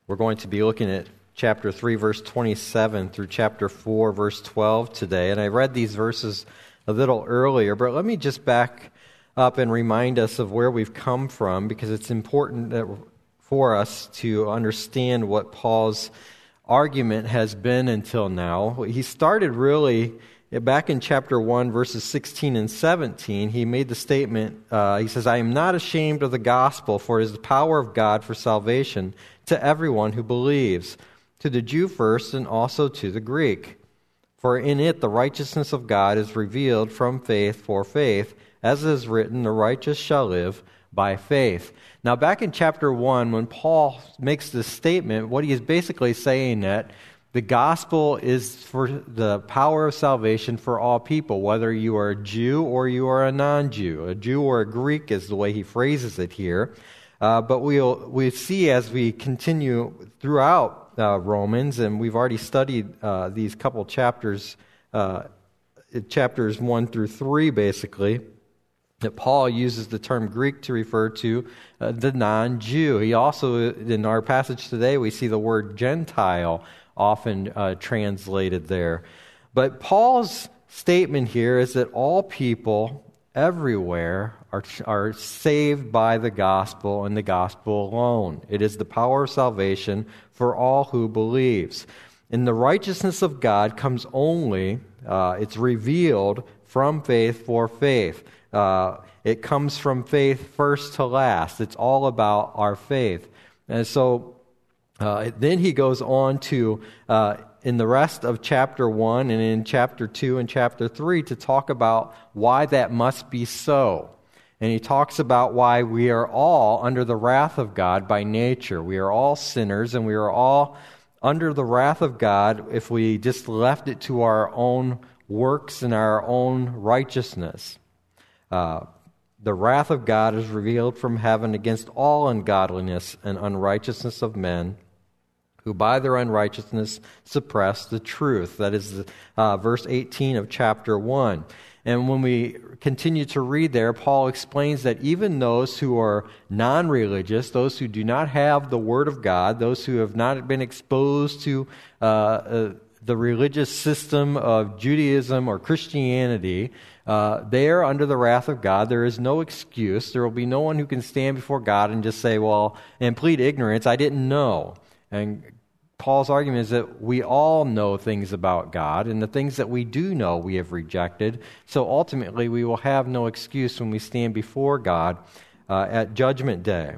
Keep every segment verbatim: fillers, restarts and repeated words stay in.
We're going to be looking at chapter three, verse twenty-seven through chapter four, verse twelve today. And I read these verses a little earlier, but let me just back up and remind us of where we've come from, because it's important that for us to understand what Paul's argument has been until now. He started really back in chapter one, verses sixteen and seventeen. He made the statement, uh, he says, "I am not ashamed of the gospel, for it is the power of God for salvation to everyone who believes, to the Jew first and also to the Greek. For in it the righteousness of God is revealed from faith for faith, as it is written, the righteous shall live by faith." Now, back in chapter one, when Paul makes this statement, what he is basically saying that the gospel is for the power of salvation for all people, whether you are a Jew or you are a non-Jew. A Jew or a Greek is the way he phrases it here. Uh, but we'll we see as we continue throughout uh, Romans, and we've already studied uh, these couple chapters, uh, chapters one through three, basically, that Paul uses the term Greek to refer to uh, the non-Jew. He also, in our passage today, we see the word Gentile often uh, translated there. But Paul's statement here is that all people everywhere are, are saved by the gospel and the gospel alone. It is the power of salvation for all who believes. And the righteousness of God comes only, uh, it's revealed from faith for faith. Uh, it comes from faith first to last. It's all about our faith. And so uh, then he goes on to, uh, in the rest of chapter one and in chapter two and chapter three, to talk about why that must be so. And he talks about why we are all under the wrath of God by nature. We are all sinners, and we are all under the wrath of God if we just left it to our own works and our own righteousness. Uh, the wrath of God is revealed from heaven against all ungodliness and unrighteousness of men, who by their unrighteousness suppress the truth. That is uh, verse eighteen of chapter one. And when we continue to read there, Paul explains that even those who are non-religious, those who do not have the Word of God, those who have not been exposed to uh, uh, the religious system of Judaism or Christianity, uh, they are under the wrath of God. There is no excuse. There will be no one who can stand before God and just say, well, and plead ignorance, I didn't know. And Paul's argument is that we all know things about God, and the things that we do know we have rejected. So ultimately, we will have no excuse when we stand before God uh, at Judgment Day.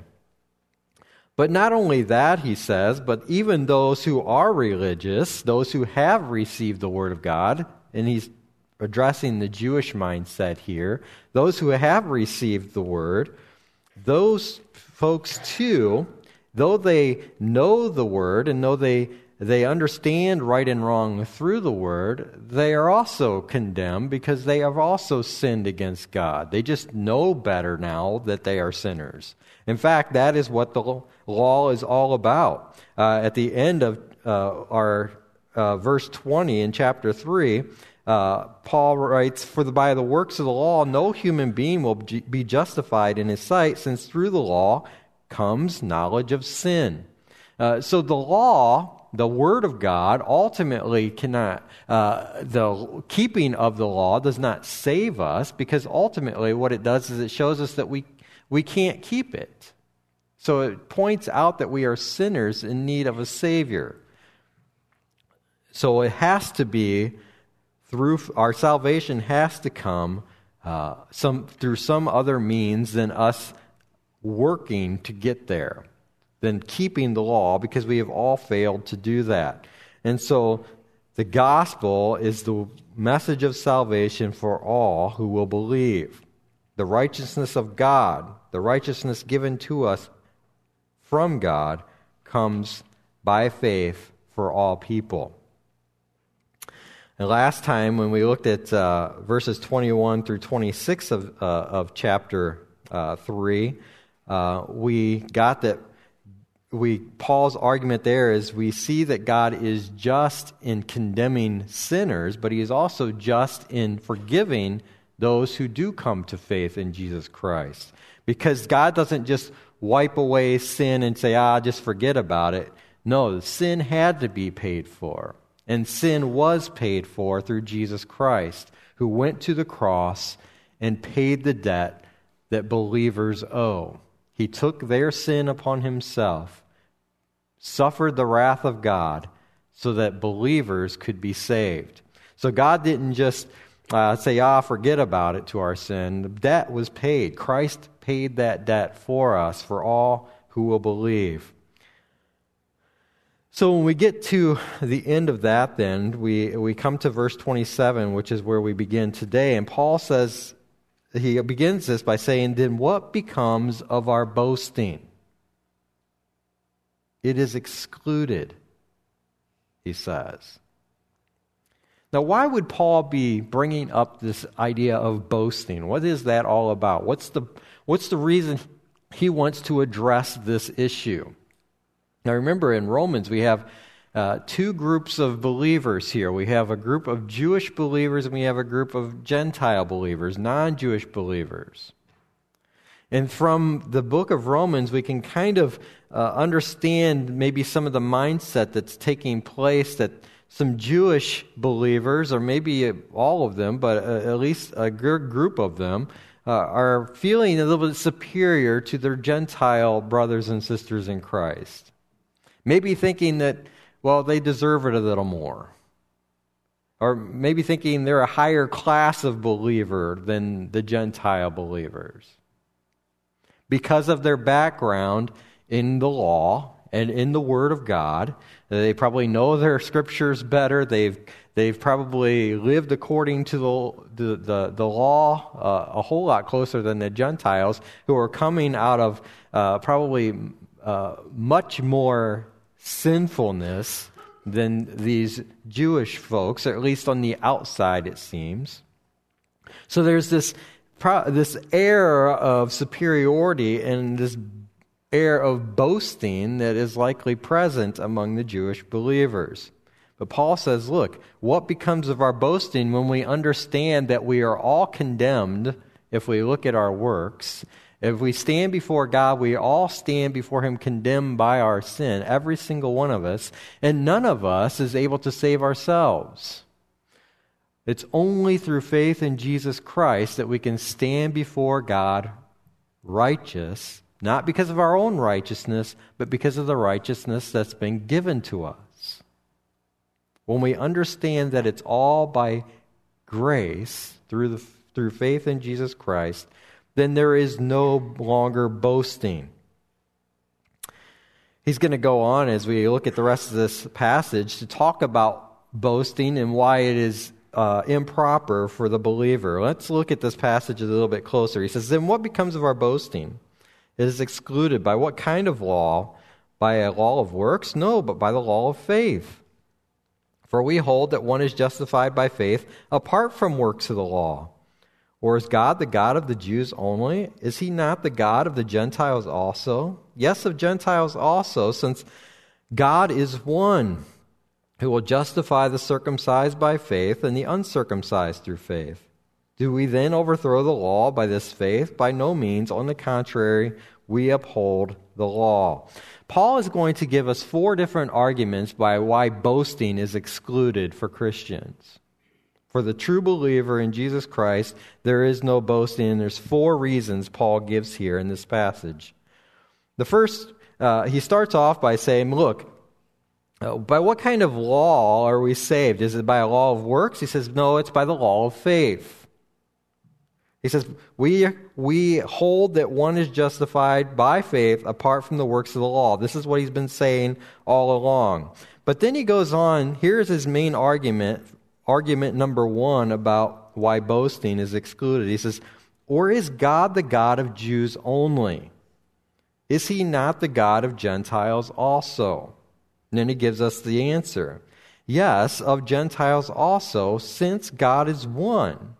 But not only that, he says, but even those who are religious, those who have received the Word of God, and he's addressing the Jewish mindset here, those who have received the Word, those folks too, though they know the Word and though they, they understand right and wrong through the Word, they are also condemned because they have also sinned against God. They just know better now that they are sinners. In fact, that is what the law is all about. Uh, at the end of uh, our uh, verse twenty in chapter three, uh, Paul writes, "For the, by the works of the law, no human being will be justified in his sight, since through the law comes knowledge of sin." Uh, so the law, the Word of God, ultimately cannot, uh, the keeping of the law does not save us, because ultimately what it does is it shows us that we, we can't keep it. So it points out that we are sinners in need of a Savior. So it has to be, through our salvation has to come uh, some through some other means than us working to get there, than keeping the law, because we have all failed to do that. And so the gospel is the message of salvation for all who will believe. The righteousness of God, the righteousness given to us from God, comes by faith for all people. And last time when we looked at uh, verses twenty-one through twenty-six of, uh, of chapter uh, three, Uh, we got that we Paul's argument there is we see that God is just in condemning sinners, but he is also just in forgiving those who do come to faith in Jesus Christ. Because God doesn't just wipe away sin and say, ah, just forget about it. No, sin had to be paid for. And sin was paid for through Jesus Christ, who went to the cross and paid the debt that believers owe. He took their sin upon himself, suffered the wrath of God, so that believers could be saved. So God didn't just uh, say, ah, forget about it to our sin. The debt was paid. Christ paid that debt for us, for all who will believe. So when we get to the end of that, then, we, we come to verse twenty-seven, which is where we begin today. And Paul says, he begins this by saying, then what becomes of our boasting? It is excluded, he says. Now, why would Paul be bringing up this idea of boasting? What is that all about? What's the, what's the reason he wants to address this issue? Now, remember, in Romans, we have uh, two groups of believers here. We have a group of Jewish believers and we have a group of Gentile believers, non-Jewish believers. And from the book of Romans, we can kind of uh, understand maybe some of the mindset that's taking place, that some Jewish believers, or maybe all of them, but uh, at least a good group of them, uh, are feeling a little bit superior to their Gentile brothers and sisters in Christ. Maybe thinking that, well, they deserve it a little more. Or maybe thinking they're a higher class of believer than the Gentile believers. Because of their background in the law and in the Word of God, they probably know their scriptures better. They've they've probably lived according to the the the, the law uh, a whole lot closer than the Gentiles, who are coming out of uh, probably uh, much more sinfulness than these Jewish folks, or at least on the outside, it seems. So there's this this air of superiority and this air of boasting that is likely present among the Jewish believers. But Paul says, look, what becomes of our boasting when we understand that we are all condemned if we look at our works? If we stand before God, we all stand before Him condemned by our sin, every single one of us, and none of us is able to save ourselves. It's only through faith in Jesus Christ that we can stand before God righteous, not because of our own righteousness, but because of the righteousness that's been given to us. When we understand that it's all by grace, through the through faith in Jesus Christ, then there is no longer boasting. He's going to go on as we look at the rest of this passage to talk about boasting and why it is uh, improper for the believer. Let's look at this passage a little bit closer. He says, then what becomes of our boasting? It is excluded. By what kind of law? By a law of works? No, but by the law of faith. For we hold that one is justified by faith apart from works of the law. Or is God the God of the Jews only? Is He not the God of the Gentiles also? Yes, of Gentiles also, since God is one, who will justify the circumcised by faith and the uncircumcised through faith. Do we then overthrow the law by this faith? By no means. On the contrary, we uphold the law. Paul is going to give us four different arguments by why boasting is excluded for Christians. For the true believer in Jesus Christ, there is no boasting, and there's four reasons Paul gives here in this passage. The first, uh, he starts off by saying, look, uh, by what kind of law are we saved? Is it by a law of works? He says, no, it's by the law of faith. He says, we we hold that one is justified by faith apart from the works of the law. This is what he's been saying all along. But then he goes on, here's his main argument, argument number one about why boasting is excluded. He says, or is God the God of Jews only? Is He not the God of Gentiles also? And then he gives us the answer. Yes, of Gentiles also, since God is one.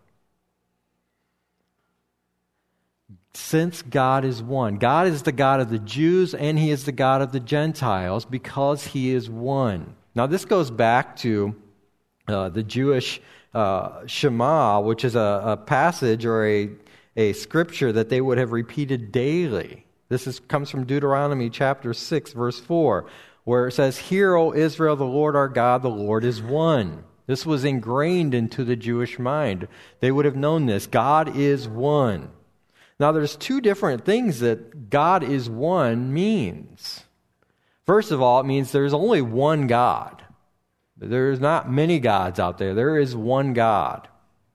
Since God is one. God is the God of the Jews and He is the God of the Gentiles because He is one. Now this goes back to uh, the Jewish uh, Shema, which is a, a passage or a, a scripture that they would have repeated daily. This is, comes from Deuteronomy chapter six, verse four. where it says, "Hear, O Israel, the Lord our God, the Lord is one." This was ingrained into the Jewish mind. They would have known this. God is one. Now, there's two different things that God is one means. First of all, it means there's only one God. There's not many gods out there. There is one God.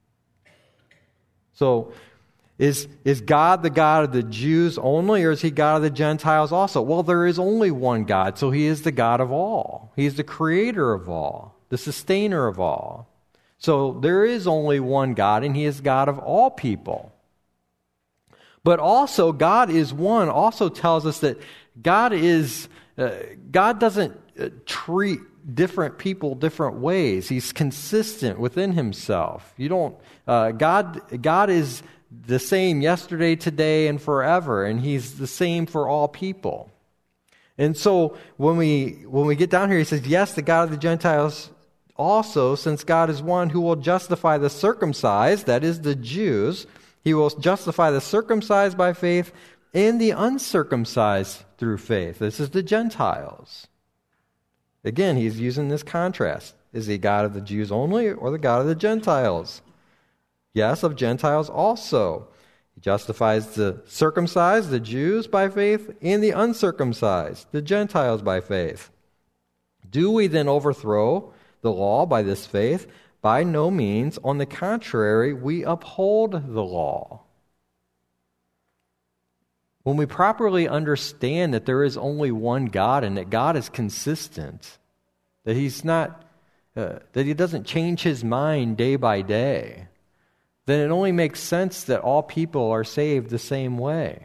So, is, is God the God of the Jews only, or is he God of the Gentiles also? Well, there is only one God, so he is the God of all. He is the creator of all, the sustainer of all. So there is only one God, and he is God of all people. But also, God is one also tells us that God is, uh, God doesn't uh, treat different people different ways. He's consistent within himself. You don't, uh, God, God is the same yesterday, today, and forever, and he's the same for all people. And so when we when we get down here, he says, yes, the God of the Gentiles also, since God is one who will justify the circumcised, that is the Jews, he will justify the circumcised by faith and the uncircumcised through faith. This is the Gentiles. Again, he's using this contrast. Is he God of the Jews only or the God of the Gentiles? Yes, of Gentiles also. He justifies the circumcised, the Jews, by faith, and the uncircumcised, the Gentiles, by faith. Do we then overthrow the law by this faith? By no means. On the contrary, we uphold the law. When we properly understand that there is only one God and that God is consistent, that He's not, uh, that He doesn't change His mind day by day, then it only makes sense that all people are saved the same way.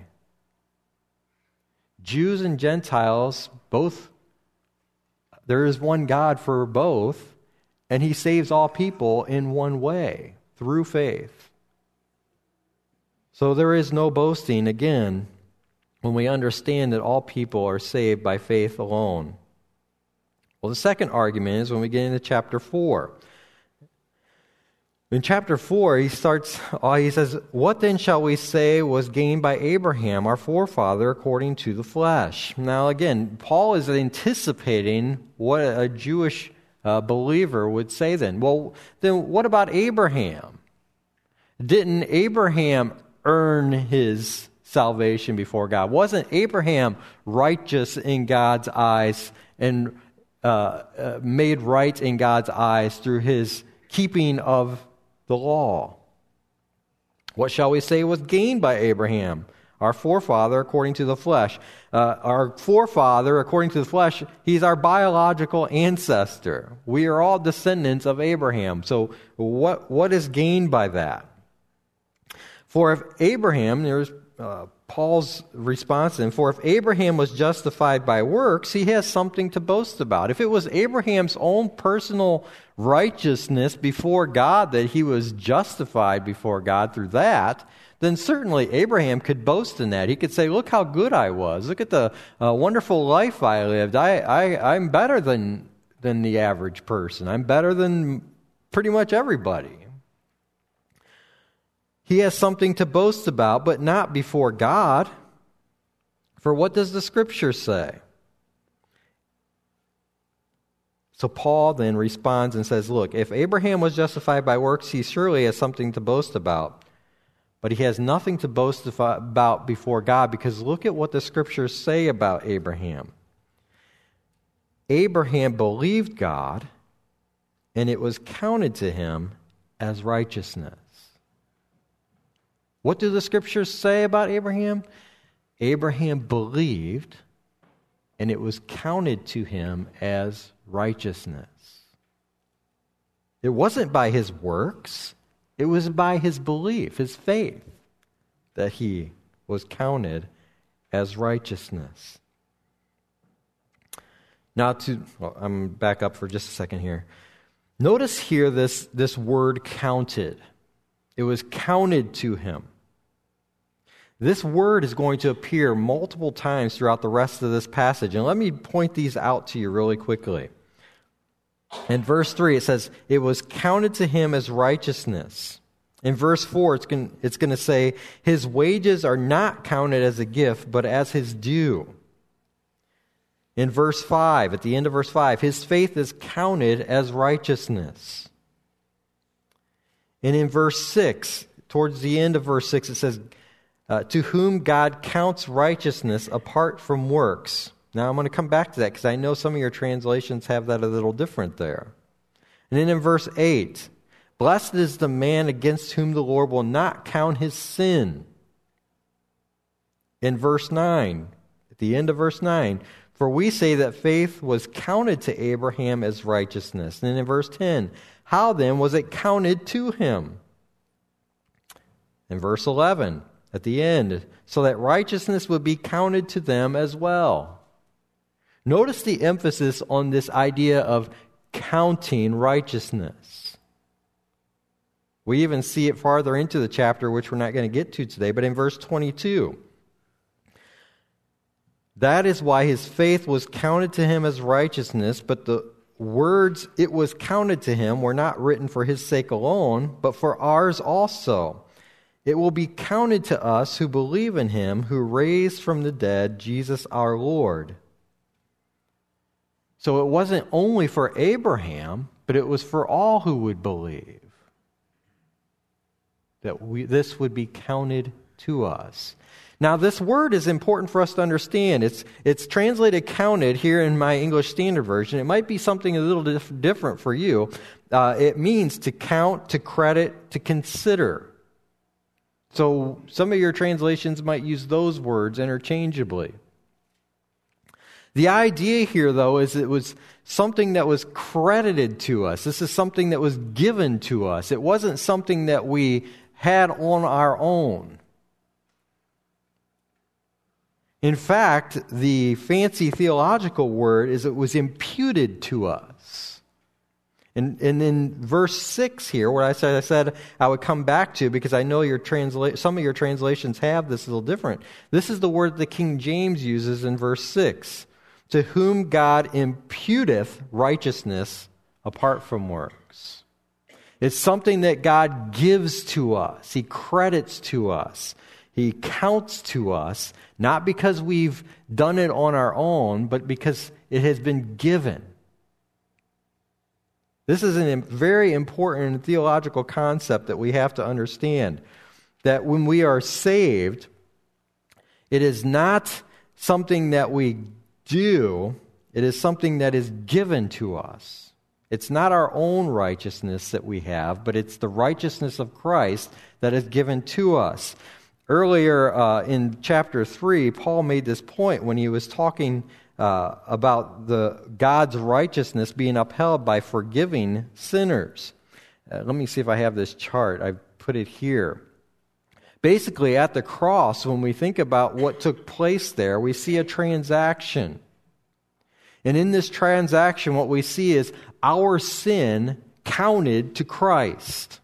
Jews and Gentiles, both, there is one God for both, and He saves all people in one way, through faith. So there is no boasting, again, when we understand that all people are saved by faith alone. Well, the second argument is when we get into chapter four. In chapter four, he starts, uh, he says, "What then shall we say was gained by Abraham, our forefather, according to the flesh?" Now again, Paul is anticipating what a Jewish uh, believer would say then. Well, then what about Abraham? Didn't Abraham earn his salvation before God? Wasn't Abraham righteous in God's eyes and uh, uh, made right in God's eyes through his keeping of the law? What shall we say was gained by Abraham, our forefather, according to the flesh? Uh, our forefather, according to the flesh, he's our biological ancestor. We are all descendants of Abraham. So what what is gained by that? For if Abraham, there's uh, Paul's response then, for if Abraham was justified by works, he has something to boast about. If it was Abraham's own personal righteousness before God that he was justified before God through that, then certainly Abraham could boast in that. He could say, look how good I was. Look at the uh, wonderful life I lived. I, I, I'm better than, than the average person. I'm better than pretty much everybody. He has something to boast about, but not before God. For what does the Scripture say? So Paul then responds and says, look, if Abraham was justified by works, he surely has something to boast about. But he has nothing to boast about before God, because look at what the Scriptures say about Abraham. Abraham believed God, and it was counted to him as righteousness. What do the Scriptures say about Abraham? Abraham believed, and it was counted to him as righteousness. It wasn't by his works, it was by his belief, his faith, that he was counted as righteousness. Now to, well, I'm back up for just a second here. Notice here this, this word counted. It was counted to him. This word is going to appear multiple times throughout the rest of this passage. And let me point these out to you really quickly. In verse three, it says, it was counted to him as righteousness. In verse four, it's going, it's going to say, his wages are not counted as a gift, but as his due. In verse five, at the end of verse five, his faith is counted as righteousness. And in verse six, towards the end of verse six, it says, uh, to whom God counts righteousness apart from works. Now I'm going to come back to that because I know some of your translations have that a little different there. And then in verse eight, blessed is the man against whom the Lord will not count his sin. In verse nine, at the end of verse nine, for we say that faith was counted to Abraham as righteousness. And then in verse ten, how then was it counted to him? In verse eleven, at the end, so that righteousness would be counted to them as well. Notice the emphasis on this idea of counting righteousness. We even see it farther into the chapter, which we're not going to get to today, but in verse twenty-two. That is why his faith was counted to him as righteousness, but the words it was counted to him were not written for his sake alone, but for ours also. It will be counted to us who believe in him who raised from the dead Jesus our Lord. So it wasn't only for Abraham, but it was for all who would believe that we, this would be counted to us. Now, this word is important for us to understand. It's it's translated counted here in my English Standard Version. It might be something a little dif- different for you. Uh, it means to count, to credit, to consider. So some of your translations might use those words interchangeably. The idea here, though, is it was something that was credited to us. This is something that was given to us. It wasn't something that we had on our own. In fact, the fancy theological word is it was imputed to us. And, and in verse six here, what I said, I said I would come back to because I know your transla- some of your translations have this a little different. This is the word the King James uses in verse six. To whom God imputeth righteousness apart from works. It's something that God gives to us. He credits to us. He counts to us, not because we've done it on our own, but because it has been given. This is a very important theological concept that we have to understand. That when we are saved, it is not something that we do, it is something that is given to us. It's not our own righteousness that we have, but it's the righteousness of Christ that is given to us. Earlier uh, in chapter three, Paul made this point when he was talking uh, about the God's righteousness being upheld by forgiving sinners. Uh, let me see if I have this chart. I put it here. Basically, at the cross, when we think about what took place there, we see a transaction. And in this transaction, what we see is our sin counted to Christ.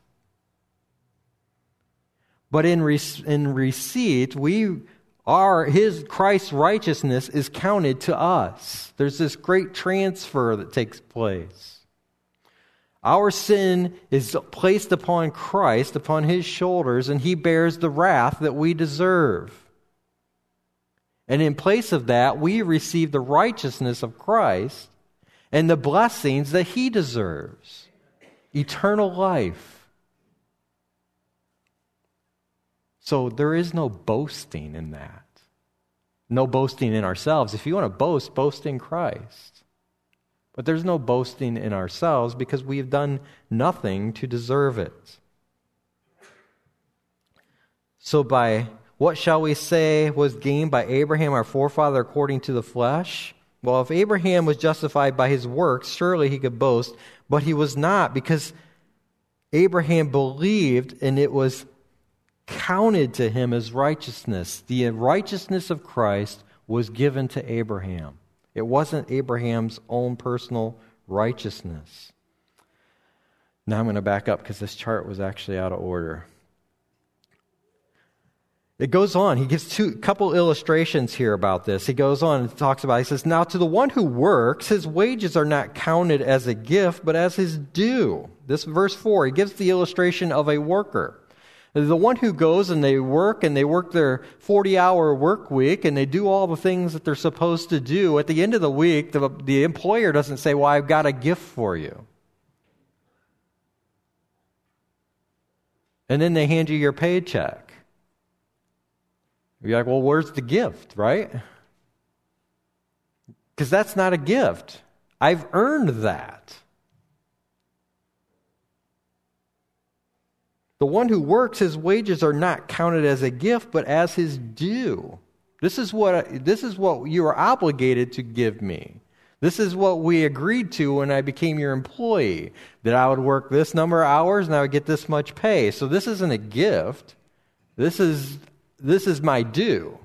But in re- in receipt, we are his Christ's righteousness is counted to us. There's this great transfer that takes place. Our sin is placed upon Christ, upon his shoulders, and he bears the wrath that we deserve. And in place of that, we receive the righteousness of Christ and the blessings that he deserves. Eternal life. So there is no boasting in that. No boasting in ourselves. If you want to boast, boast in Christ. But there's no boasting in ourselves because we have done nothing to deserve it. So by what shall we say was gained by Abraham, our forefather, according to the flesh? Well, if Abraham was justified by his works, surely he could boast, but he was not, because Abraham believed and it was counted to him as righteousness. The righteousness of Christ was given to Abraham. It wasn't Abraham's own personal righteousness. Now I'm going to back up because this chart was actually out of order. It goes on. He gives two couple illustrations here about this. He goes on and talks about, he says, now to the one who works, his wages are not counted as a gift, but as his due. This verse four, he gives the illustration of a worker. The one who goes and they work and they work their forty-hour work week and they do all the things that they're supposed to do, at the end of the week, the, the employer doesn't say, well, I've got a gift for you. And then they hand you your paycheck. You're like, well, where's the gift, right? Because that's not a gift. I've earned that. The one who works, his wages are not counted as a gift, but as his due. This is what this is what you are obligated to give me. This is what we agreed to when I became your employee, that I would work this number of hours and I would get this much pay. So this isn't a gift. This is this is my due.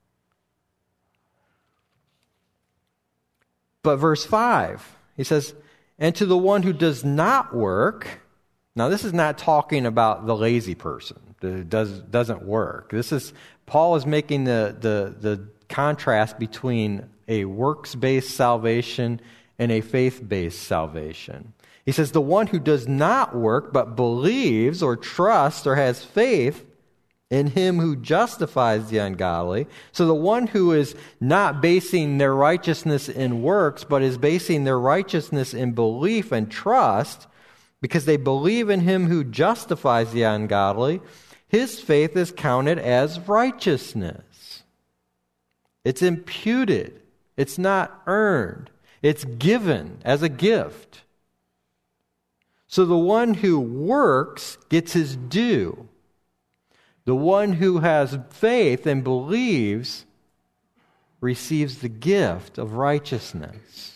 But verse five, he says, and to the one who does not work. Now, this is not talking about the lazy person that does, doesn't work. This is, Paul is making the, the, the contrast between a works-based salvation and a faith-based salvation. He says, the one who does not work but believes or trusts or has faith in him who justifies the ungodly. So the one who is not basing their righteousness in works, but is basing their righteousness in belief and trust, because they believe in him who justifies the ungodly, his faith is counted as righteousness. It's imputed. It's not earned. It's given as a gift. So the one who works gets his due. The one who has faith and believes receives the gift of righteousness.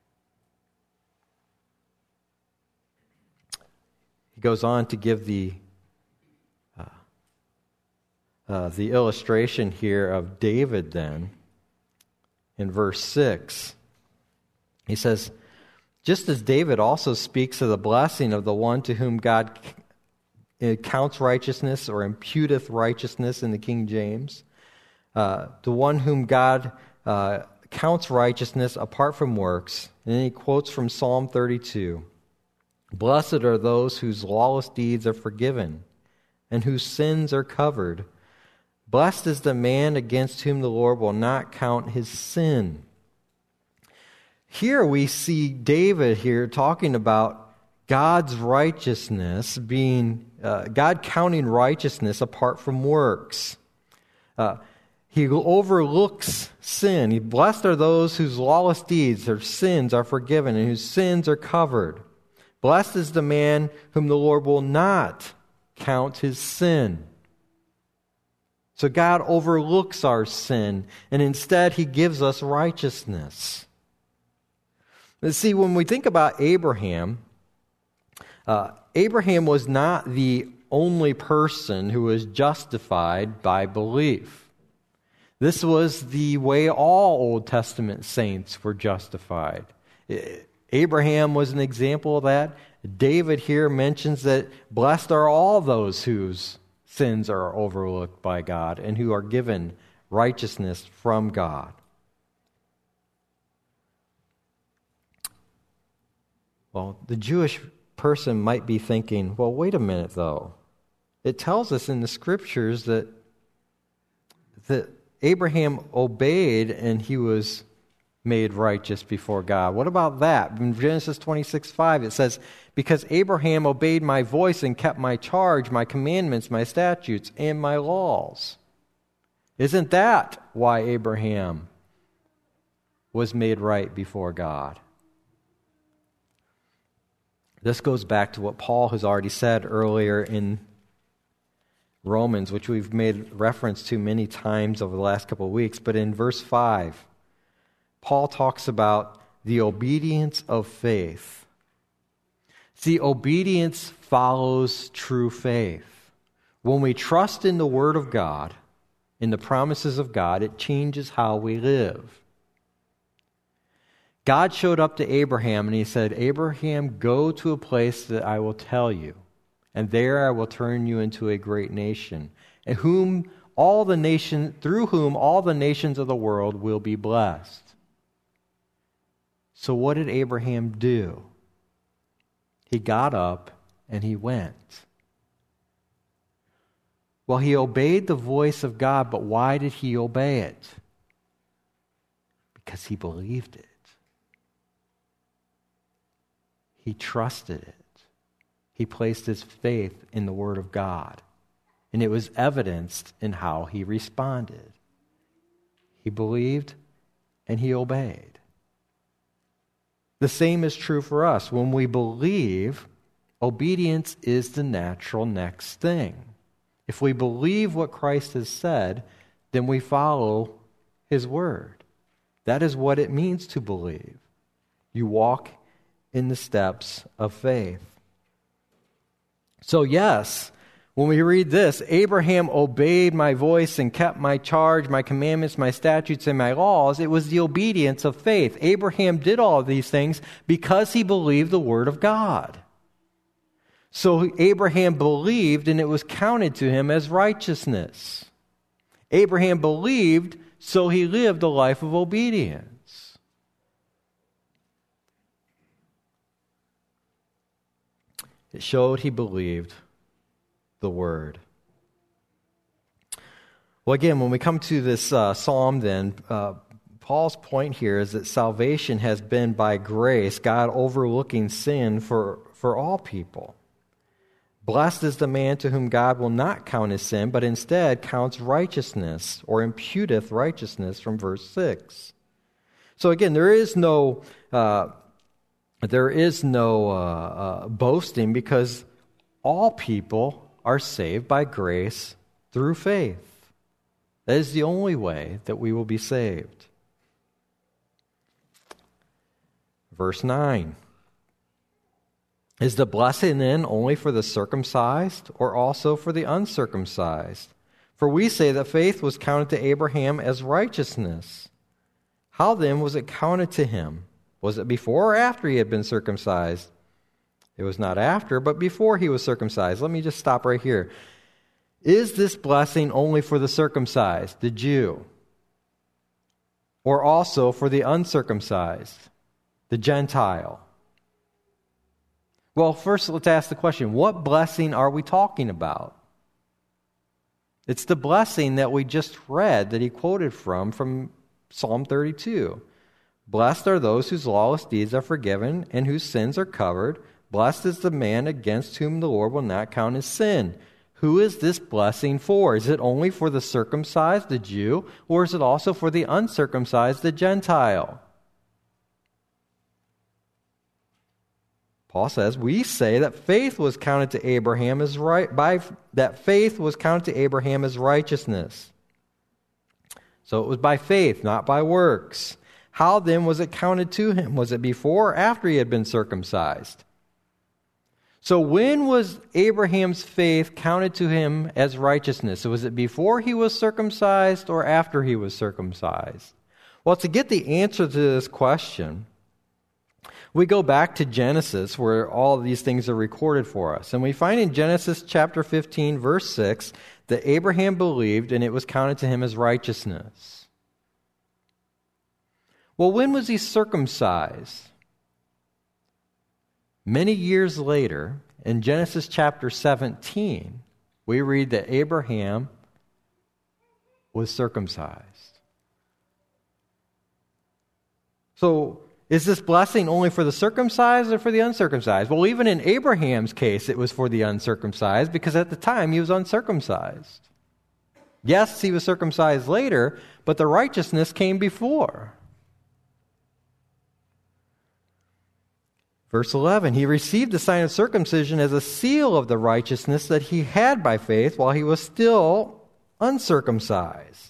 Goes on to give the uh, uh, the illustration here of David then in verse six. He says, just as David also speaks of the blessing of the one to whom God counts righteousness or imputeth righteousness in the King James, uh, the one whom God uh, counts righteousness apart from works, and then he quotes from Psalm thirty-two. Blessed are those whose lawless deeds are forgiven and whose sins are covered. Blessed is the man against whom the Lord will not count his sin. Here we see David here talking about God's righteousness being, uh, God counting righteousness apart from works. Uh, he overlooks sin. He, blessed are those whose lawless deeds, their sins are forgiven and whose sins are covered. Blessed is the man whom the Lord will not count his sin. So God overlooks our sin, and instead he gives us righteousness. And see, when we think about Abraham, uh, Abraham was not the only person who was justified by belief. This was the way all Old Testament saints were justified. It, Abraham was an example of that. David here mentions that blessed are all those whose sins are overlooked by God and who are given righteousness from God. Well, the Jewish person might be thinking, well, wait a minute, though. It tells us in the Scriptures that, that Abraham obeyed and he was made righteous before God. What about that? In Genesis twenty-six five, it says, because Abraham obeyed my voice and kept my charge, my commandments, my statutes, and my laws. Isn't that why Abraham was made right before God? This goes back to what Paul has already said earlier in Romans, which we've made reference to many times over the last couple of weeks. But in verse five, Paul talks about the obedience of faith. See, obedience follows true faith. When we trust in the Word of God, in the promises of God, it changes how we live. God showed up to Abraham and he said, Abraham, go to a place that I will tell you, and there I will turn you into a great nation, and whom all the nation, through whom all the nations of the world will be blessed. So what did Abraham do? He got up and he went. Well, he obeyed the voice of God, but why did he obey it? Because he believed it. He trusted it. He placed his faith in the Word of God. And it was evidenced in how he responded. He believed and he obeyed. The same is true for us. When we believe, obedience is the natural next thing. If we believe what Christ has said, then we follow his word. That is what it means to believe. You walk in the steps of faith. So yes, when we read this, Abraham obeyed my voice and kept my charge, my commandments, my statutes, and my laws. It was the obedience of faith. Abraham did all of these things because he believed the word of God. So Abraham believed, and it was counted to him as righteousness. Abraham believed, so he lived a life of obedience. It showed he believed the word. Well, again, when we come to this uh, psalm, then, uh, Paul's point here is that salvation has been by grace, God overlooking sin for, for all people. Blessed is the man to whom God will not count his sin, but instead counts righteousness, or imputeth righteousness, from verse six. So again, there is no uh, there is no uh, uh, boasting, because all people are saved by grace through faith. That is the only way that we will be saved. Verse nine. Is the blessing then only for the circumcised, or also for the uncircumcised? For we say that faith was counted to Abraham as righteousness. How then was it counted to him? Was it before or after he had been circumcised? It was not after, but before he was circumcised. Let me just stop right here. Is this blessing only for the circumcised, the Jew, or also for the uncircumcised, the Gentile? Well, first let's ask the question, what blessing are we talking about? It's the blessing that we just read, that he quoted from, from Psalm thirty-two. Blessed are those whose lawless deeds are forgiven and whose sins are covered. Blessed is the man against whom the Lord will not count his sin. Who is this blessing for? Is it only for the circumcised, the Jew, or is it also for the uncircumcised, the Gentile? Paul says, we say that faith was counted to Abraham as right by that faith was counted to Abraham as righteousness. So it was by faith, not by works. How then was it counted to him? Was it before or after he had been circumcised? So when was Abraham's faith counted to him as righteousness? So was it before he was circumcised or after he was circumcised? Well, to get the answer to this question, we go back to Genesis, where all of these things are recorded for us. And we find in Genesis chapter fifteen, verse six, that Abraham believed and it was counted to him as righteousness. Well, when was he circumcised? Many years later, in Genesis chapter seventeen, we read that Abraham was circumcised. So, is this blessing only for the circumcised or for the uncircumcised? Well, even in Abraham's case, it was for the uncircumcised, because at the time he was uncircumcised. Yes, he was circumcised later, but the righteousness came before. Verse eleven, he received the sign of circumcision as a seal of the righteousness that he had by faith while he was still uncircumcised.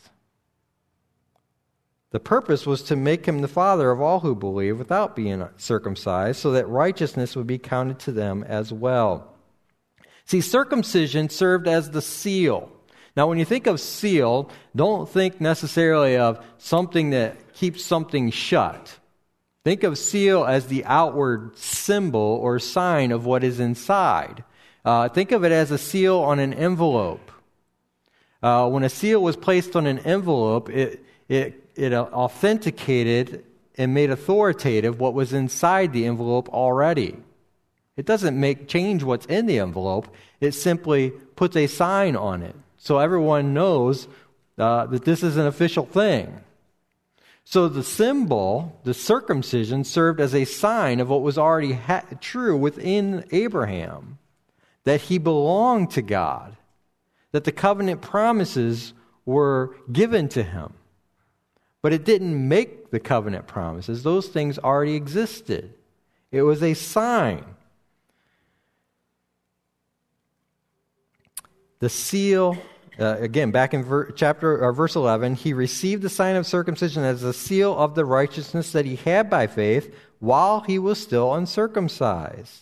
The purpose was to make him the father of all who believe without being circumcised, so that righteousness would be counted to them as well. See, circumcision served as the seal. Now, when you think of seal, don't think necessarily of something that keeps something shut. Think of seal as the outward symbol or sign of what is inside. Uh, think of it as a seal on an envelope. Uh, when a seal was placed on an envelope, it it it authenticated and made authoritative what was inside the envelope already. It doesn't make change what's in the envelope. It simply puts a sign on it so everyone knows uh, that this is an official thing. So the symbol, the circumcision, served as a sign of what was already ha- true within Abraham, that he belonged to God, that the covenant promises were given to him. But it didn't make the covenant promises. Those things already existed. It was a sign. The seal, uh, again, back in ver- chapter or verse eleven, he received the sign of circumcision as a seal of the righteousness that he had by faith while he was still uncircumcised.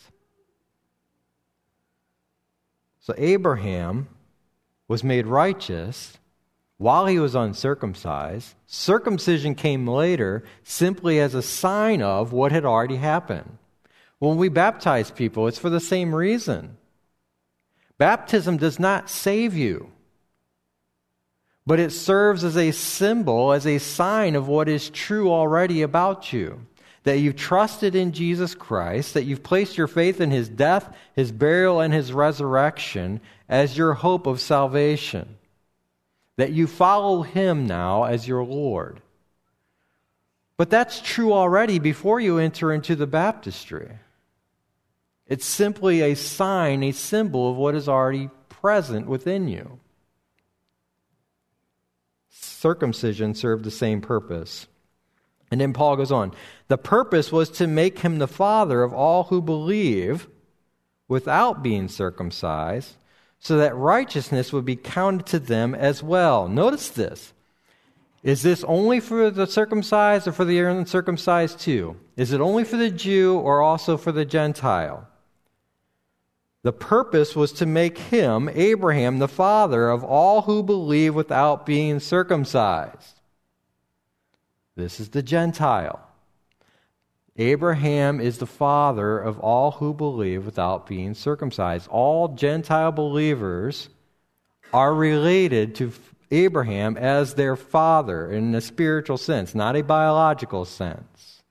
So Abraham was made righteous while he was uncircumcised. Circumcision came later simply as a sign of what had already happened. When we baptize people, it's for the same reason. Baptism does not save you, but it serves as a symbol, as a sign of what is true already about you. That you've trusted in Jesus Christ, that you've placed your faith in his death, his burial, and his resurrection as your hope of salvation. That you follow him now as your Lord. But that's true already before you enter into the baptistry. It's simply a sign, a symbol of what is already present within you. Circumcision served the same purpose. And then Paul goes on. The purpose was to make him the father of all who believe without being circumcised, so that righteousness would be counted to them as well. Notice this. Is this only for the circumcised or for the uncircumcised too? Is it only for the Jew or also for the Gentile? The purpose was to make him, Abraham, the father of all who believe without being circumcised. This is the Gentile. Abraham is the father of all who believe without being circumcised. All Gentile believers are related to Abraham as their father in a spiritual sense, not a biological sense.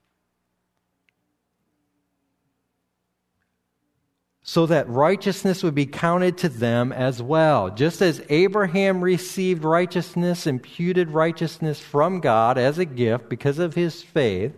So that righteousness would be counted to them as well. Just as Abraham received righteousness, imputed righteousness from God as a gift because of his faith,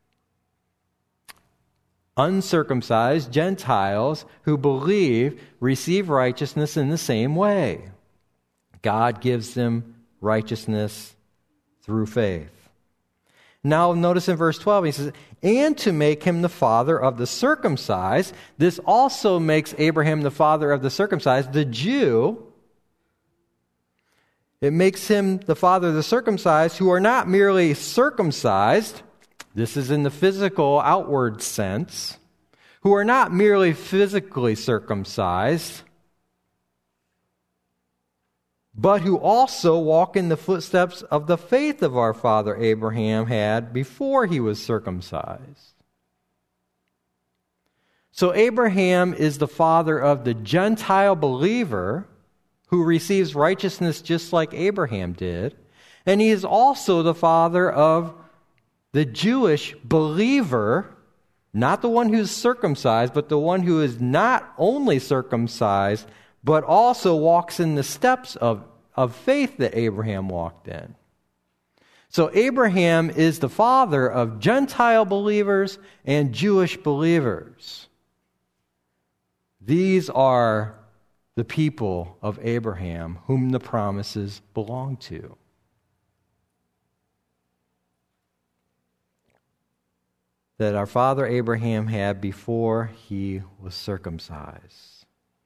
uncircumcised Gentiles who believe receive righteousness in the same way. God gives them righteousness through faith. Now notice in verse twelve, he says, and to make him the father of the circumcised. This also makes Abraham the father of the circumcised, the Jew. It makes him the father of the circumcised who are not merely circumcised. This is in the physical, outward sense. Who are not merely physically circumcised, but who also walk in the footsteps of the faith of our father Abraham had before he was circumcised. So Abraham is the father of the Gentile believer who receives righteousness just like Abraham did, and he is also the father of the Jewish believer, not the one who's circumcised, but the one who is not only circumcised, but also walks in the steps of, of faith that Abraham walked in. So Abraham is the father of Gentile believers and Jewish believers. These are the people of Abraham whom the promises belong to. That our father Abraham had before he was circumcised.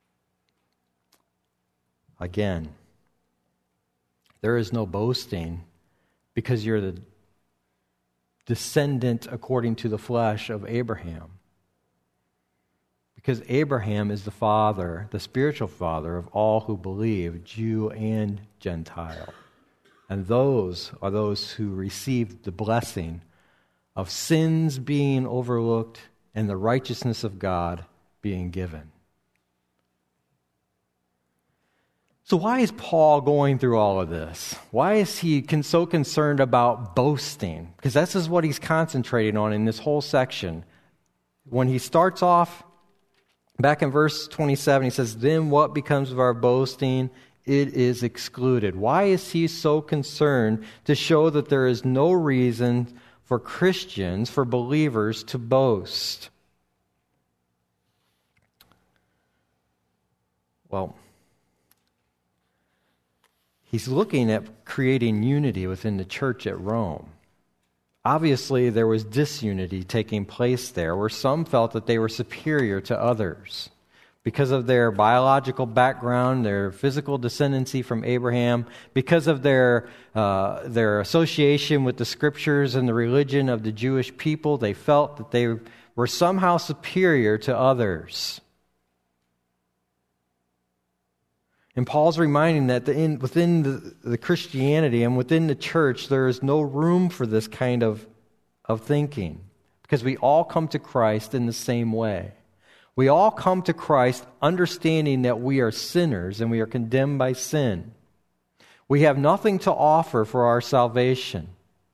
Again, there is no boasting because you're the descendant according to the flesh of Abraham. Because Abraham is the father, the spiritual father of all who believe, Jew and Gentile. And those are those who received the blessing of sins being overlooked and the righteousness of God being given. So why is Paul going through all of this? Why is he con- so concerned about boasting? Because this is what he's concentrating on in this whole section. When he starts off, back in verse twenty-seven, he says, then what becomes of our boasting? it is excluded? Why is he so concerned to show that there is no reason for Christians, for believers, to boast? Well, he's looking at creating unity within the church at Rome. Obviously, there was disunity taking place there, where some felt that they were superior to others because of their biological background, their physical descendancy from Abraham, because of their uh, their association with the Scriptures and the religion of the Jewish people. They felt that they were somehow superior to others. And Paul's reminding that the, in, within the, the Christianity and within the church, there is no room for this kind of, of thinking, because we all come to Christ in the same way. We all come to Christ understanding that we are sinners and we are condemned by sin. We have nothing to offer for our salvation.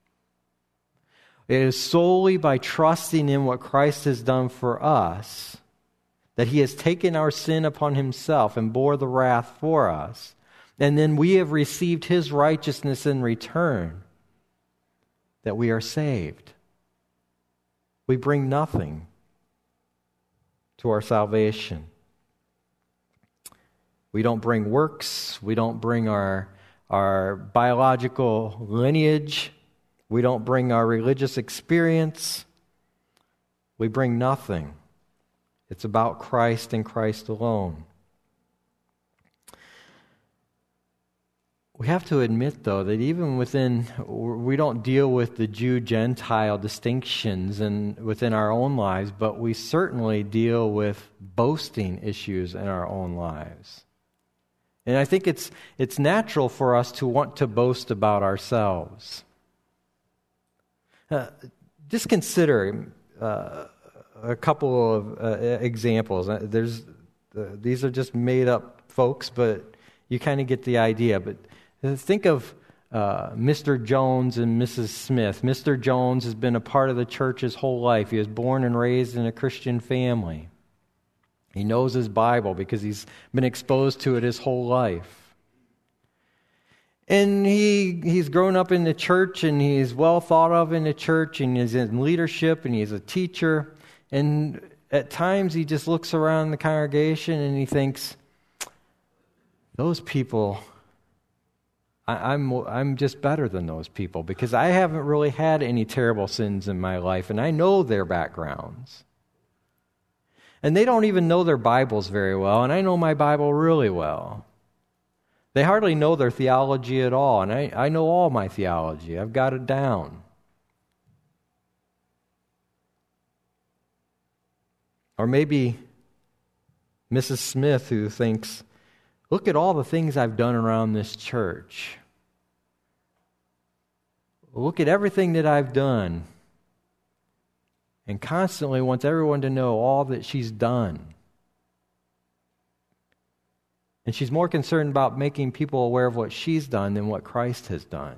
It is solely by trusting in what Christ has done for us, that he has taken our sin upon himself and bore the wrath for us. And then we have received his righteousness in return, that we are saved. We bring nothing to our salvation. We don't bring works. We don't bring our, our biological lineage. We don't bring our religious experience. We bring nothing. It's about Christ and Christ alone. We have to admit, though, that even within, we don't deal with the Jew-Gentile distinctions in, within our own lives, but we certainly deal with boasting issues in our own lives. And I think it's it's natural for us to want to boast about ourselves. Uh, just consider uh, a couple of uh, examples. There's uh, these are just made up folks, but you kind of get the idea. But think of uh, Mister Jones and Missus Smith. Mister Jones has been a part of the church his whole life. He was born and raised in a Christian family. He knows his Bible because he's been exposed to it his whole life. And he he's grown up in the church, and he's well thought of in the church, and he's in leadership, and he's a teacher. And at times he just looks around the congregation and he thinks, those people, I, I'm I'm just better than those people because I haven't really had any terrible sins in my life, and I know their backgrounds. And they don't even know their Bibles very well, and I know my Bible really well. They hardly know their theology at all, and I, I know all my theology. I've got it down. Or maybe Missus Smith, who thinks, look at all the things I've done around this church. Look at everything that I've done. And constantly wants everyone to know all that she's done. And she's more concerned about making people aware of what she's done than what Christ has done.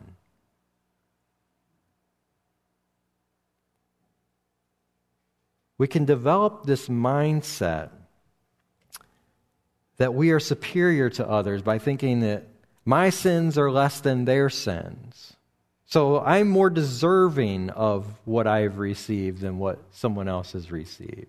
We can develop this mindset that we are superior to others by thinking that my sins are less than their sins. So I'm more deserving of what I've received than what someone else has received.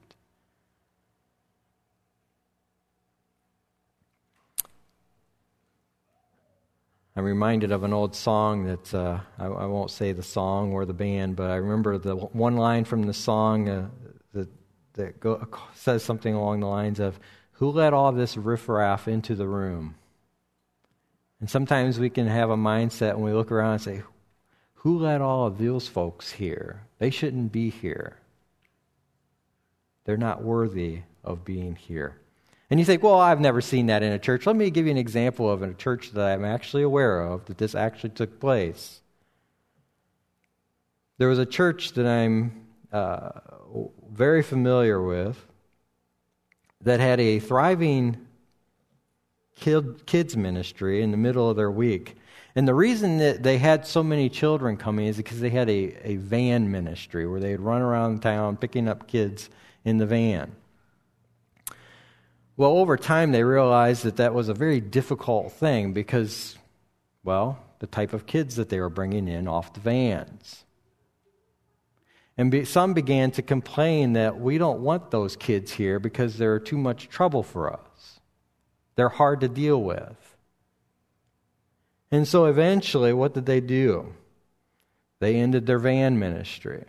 I'm reminded of an old song that, uh, I, I won't say the song or the band, but I remember the one line from the song uh, that, that go, says something along the lines of, who let all this riffraff into the room? And sometimes we can have a mindset when we look around and say, who let all of those folks here? They shouldn't be here. They're not worthy of being here. And you think, well, I've never seen that in a church. Let me give you an example of a church that I'm actually aware of, that this actually took place. There was a church that I'm uh, very familiar with that had a thriving kid, kids ministry in the middle of their week. And the reason that they had so many children coming is because they had a, a van ministry where they'd run around town picking up kids in the van. Well, over time, they realized that that was a very difficult thing because, well, the type of kids that they were bringing in off the vans. And be, some began to complain that we don't want those kids here because they're too much trouble for us. They're hard to deal with. And so eventually, what did they do? They ended their van ministry.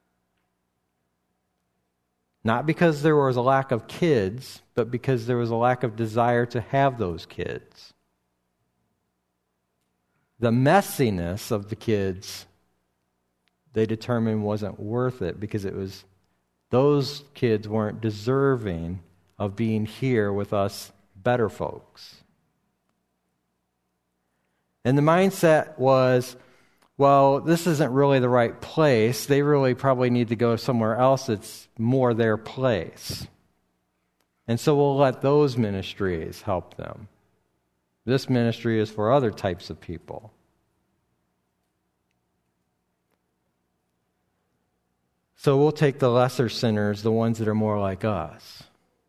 Not because there was a lack of kids, but because there was a lack of desire to have those kids. The messiness of the kids, they determined wasn't worth it because it was those kids weren't deserving of being here with us better folks. And the mindset was, well, this isn't really the right place. They really probably need to go somewhere else that's more their place. And so we'll let those ministries help them. This ministry is for other types of people. So we'll take the lesser sinners, the ones that are more like us.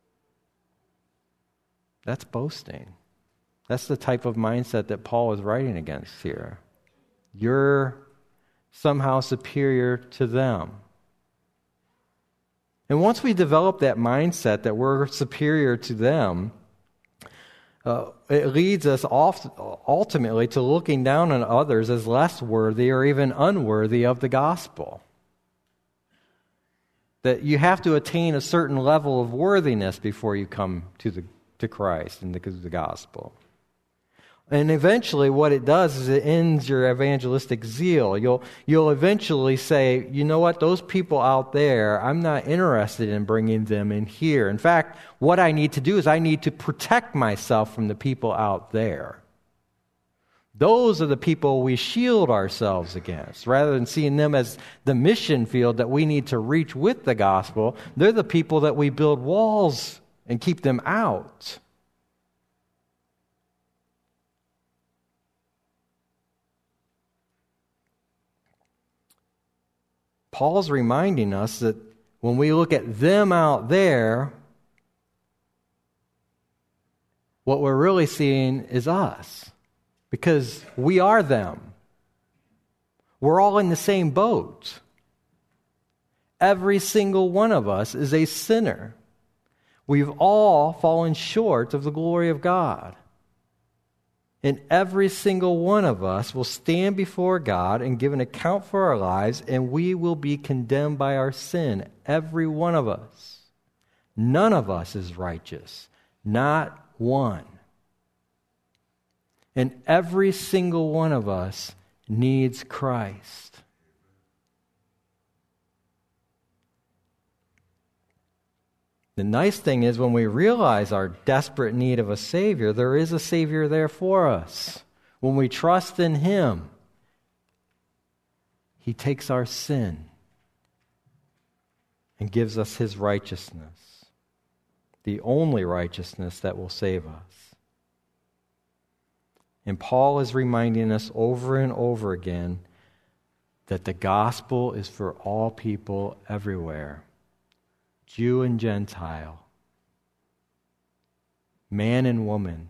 That's boasting. That's the type of mindset that Paul is writing against here. You're somehow superior to them. And once we develop that mindset that we're superior to them, uh, it leads us oft- ultimately to looking down on others as less worthy or even unworthy of the gospel. That you have to attain a certain level of worthiness before you come to the to Christ and the, the gospel. And eventually what it does is it ends your evangelistic zeal. You'll you'll eventually say, you know what, those people out there, I'm not interested in bringing them in here. In fact, what I need to do is I need to protect myself from the people out there. Those are the people we shield ourselves against. Rather than seeing them as the mission field that we need to reach with the gospel, they're the people that we build walls and keep them out. Paul's reminding us that when we look at them out there, what we're really seeing is us. Because we are them. We're all in the same boat. Every single one of us is a sinner. We've all fallen short of the glory of God. And every single one of us will stand before God and give an account for our lives, and we will be condemned by our sin. Every one of us. None of us is righteous. Not one. And every single one of us needs Christ. The nice thing is when we realize our desperate need of a Savior, there is a Savior there for us. When we trust in Him, He takes our sin and gives us His righteousness, the only righteousness that will save us. And Paul is reminding us over and over again that the gospel is for all people everywhere. Jew and Gentile, man and woman,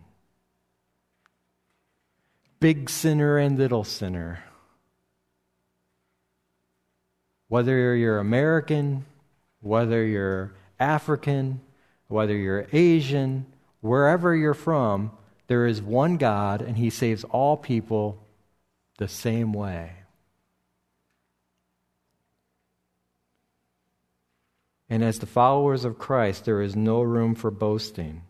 big sinner and little sinner. Whether you're American, whether you're African, whether you're Asian, wherever you're from, there is one God and He saves all people the same way. And as the followers of Christ, there is no room for boasting.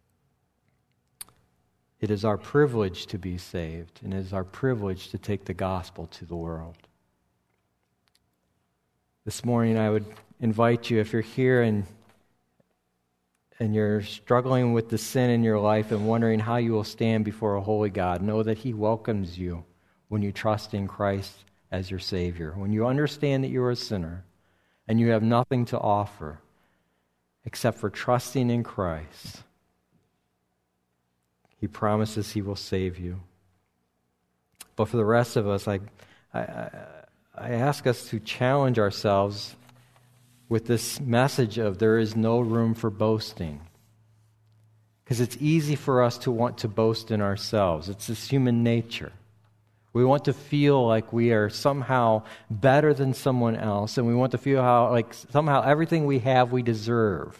It is our privilege to be saved, and it is our privilege to take the gospel to the world. This morning, I would invite you, if you're here and, and you're struggling with the sin in your life and wondering how you will stand before a holy God, know that He welcomes you when you trust in Christ as your Savior. When you understand that you're a sinner, and you have nothing to offer except for trusting in Christ, He promises He will save you. But for the rest of us, I, I, I ask us to challenge ourselves with this message of there is no room for boasting. Because it's easy for us to want to boast in ourselves. It's this human nature. We want to feel like we are somehow better than someone else, and we want to feel how like somehow everything we have we deserve.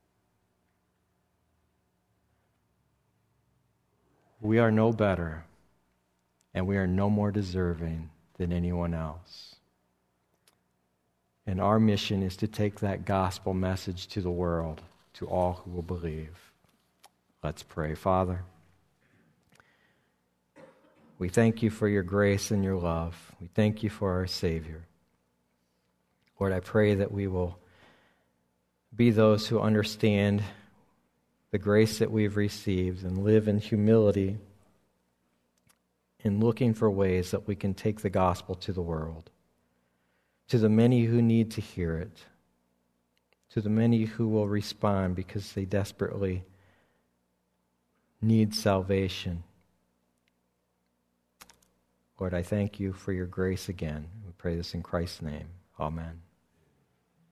We are no better, and we are no more deserving than anyone else. And our mission is to take that gospel message to the world, to all who will believe. Let's pray. Father, we thank you for your grace and your love. We thank you for our Savior. Lord, I pray that we will be those who understand the grace that we've received and live in humility in looking for ways that we can take the gospel to the world, to the many who need to hear it, to the many who will respond because they desperately need salvation. Lord, I thank you for your grace again. We pray this in Christ's name. Amen.